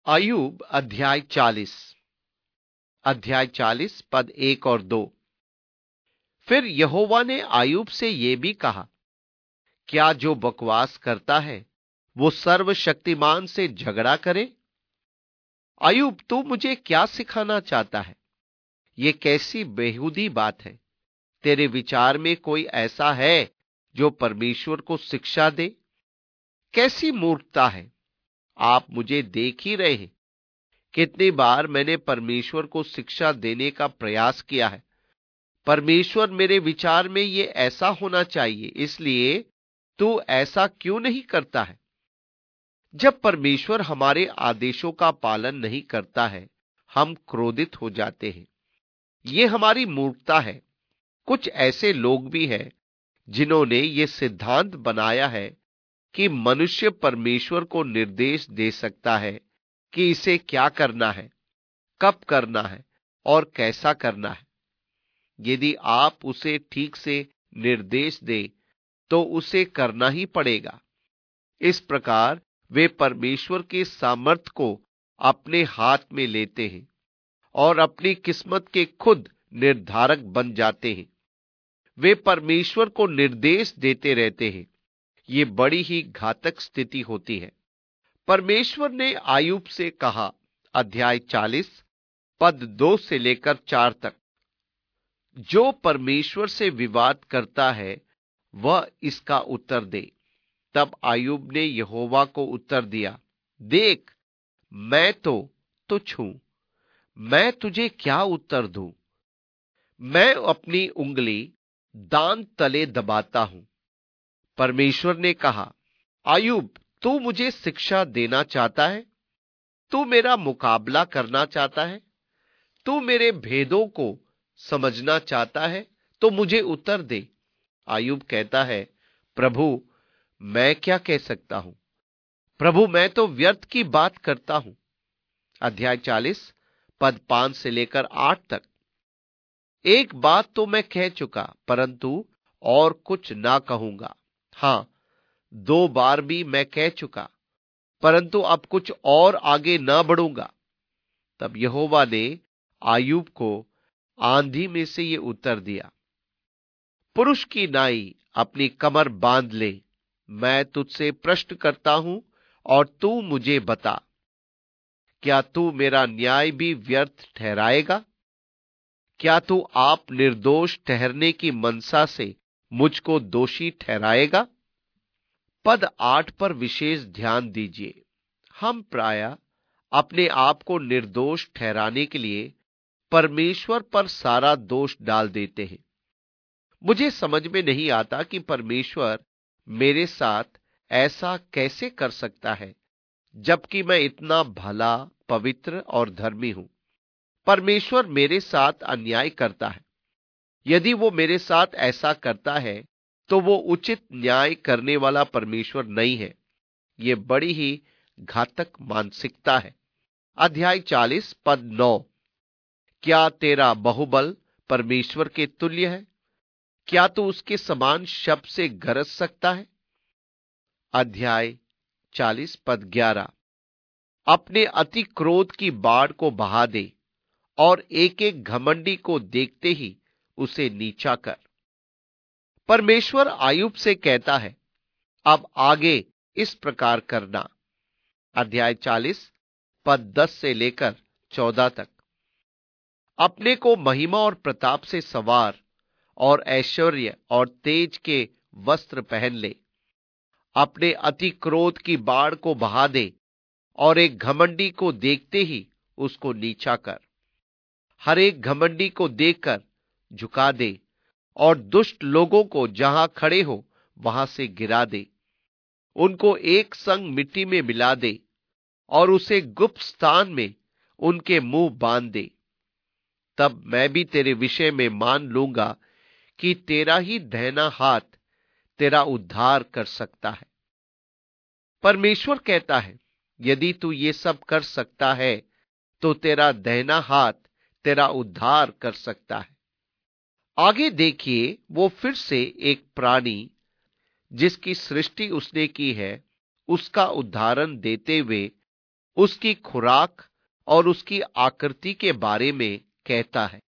अय्यूब अध्याय 40 पद 1 और 2। फिर यहोवा ने अय्यूब से यह भी कहा, क्या जो बकवास करता है वो सर्वशक्तिमान से झगड़ा करे? अय्यूब, तू मुझे क्या सिखाना चाहता है? ये कैसी बेहुदी बात है। तेरे विचार में कोई ऐसा है जो परमेश्वर को शिक्षा दे? कैसी मूर्खता है। आप मुझे देख ही रहे हैं। कितनी बार मैंने परमेश्वर को शिक्षा देने का प्रयास किया है। परमेश्वर, मेरे विचार में ये ऐसा होना चाहिए, इसलिए तू ऐसा क्यों नहीं करता है? जब परमेश्वर हमारे आदेशों का पालन नहीं करता है, हम क्रोधित हो जाते हैं। ये हमारी मूर्खता है। कुछ ऐसे लोग भी हैं जिन्होंने ये सिद्धांत बनाया है कि मनुष्य परमेश्वर को निर्देश दे सकता है कि इसे क्या करना है, कब करना है और कैसा करना है। यदि आप उसे ठीक से निर्देश दें तो उसे करना ही पड़ेगा। इस प्रकार वे परमेश्वर के सामर्थ्य को अपने हाथ में लेते हैं और अपनी किस्मत के खुद निर्धारक बन जाते हैं। वे परमेश्वर को निर्देश देते रहते हैं। ये बड़ी ही घातक स्थिति होती है। परमेश्वर ने अय्यूब से कहा, अध्याय 40 पद 2 से लेकर 4 तक, जो परमेश्वर से विवाद करता है वह इसका उत्तर दे। तब अय्यूब ने यहोवा को उत्तर दिया, देख, मैं तो तुच्छ हूं, मैं तुझे क्या उत्तर दूं? मैं अपनी उंगली दांत तले दबाता हूं। परमेश्वर ने कहा, अय्यूब, तू मुझे शिक्षा देना चाहता है? तू मेरा मुकाबला करना चाहता है? तू मेरे भेदों को समझना चाहता है? तो मुझे उत्तर दे। अय्यूब कहता है, प्रभु, मैं क्या कह सकता हूं? प्रभु, मैं तो व्यर्थ की बात करता हूं। अध्याय 40 पद 5 से लेकर 8 तक, एक बात तो मैं कह चुका, परंतु और कुछ ना कहूंगा। हां, 2 बार भी मैं कह चुका, परंतु अब कुछ और आगे ना बढ़ूंगा। तब यहोवा ने अय्यूब को आंधी में से ये उत्तर दिया, पुरुष की नाई अपनी कमर बांध ले। मैं तुझसे प्रश्न करता हूं और तू मुझे बता, क्या तू मेरा न्याय भी व्यर्थ ठहराएगा? क्या तू आप निर्दोष ठहरने की मनसा से मुझको दोषी ठहराएगा? पद 8 पर विशेष ध्यान दीजिए। हम प्रायः अपने आप को निर्दोष ठहराने के लिए परमेश्वर पर सारा दोष डाल देते हैं। मुझे समझ में नहीं आता कि परमेश्वर मेरे साथ ऐसा कैसे कर सकता है, जबकि मैं इतना भला, पवित्र और धर्मी हूं। परमेश्वर मेरे साथ अन्याय करता है। यदि वो मेरे साथ ऐसा करता है तो वो उचित न्याय करने वाला परमेश्वर नहीं है। ये बड़ी ही घातक मानसिकता है। अध्याय 40 पद 9, क्या तेरा बाहुबल परमेश्वर के तुल्य है? क्या तू उसके समान शब्द से गरज सकता है? अध्याय 40 पद 11, अपने अति क्रोध की बाढ़ को बहा दे और एक एक घमंडी को देखते ही उसे नीचा कर। परमेश्वर अय्यूब से कहता है, अब आगे इस प्रकार करना। अध्याय 40 पद 10 से लेकर 14 तक, अपने को महिमा और प्रताप से सवार और ऐश्वर्य और तेज के वस्त्र पहन ले। अपने अति क्रोध की बाढ़ को बहा दे और एक घमंडी को देखते ही उसको नीचा कर। हर एक घमंडी को देखकर झुका दे और दुष्ट लोगों को जहां खड़े हो वहां से गिरा दे। उनको एक संग मिट्टी में मिला दे और उसे गुप्त स्थान में उनके मुंह बांध दे। तब मैं भी तेरे विषय में मान लूंगा कि तेरा ही दाहिना हाथ तेरा उद्धार कर सकता है। परमेश्वर कहता है, यदि तू ये सब कर सकता है तो तेरा दाहिना हाथ तेरा उद्धार कर सकता है। आगे देखिए, वो फिर से एक प्राणी जिसकी सृष्टि उसने की है उसका उदाहरण देते हुए उसकी खुराक और उसकी आकृति के बारे में कहता है।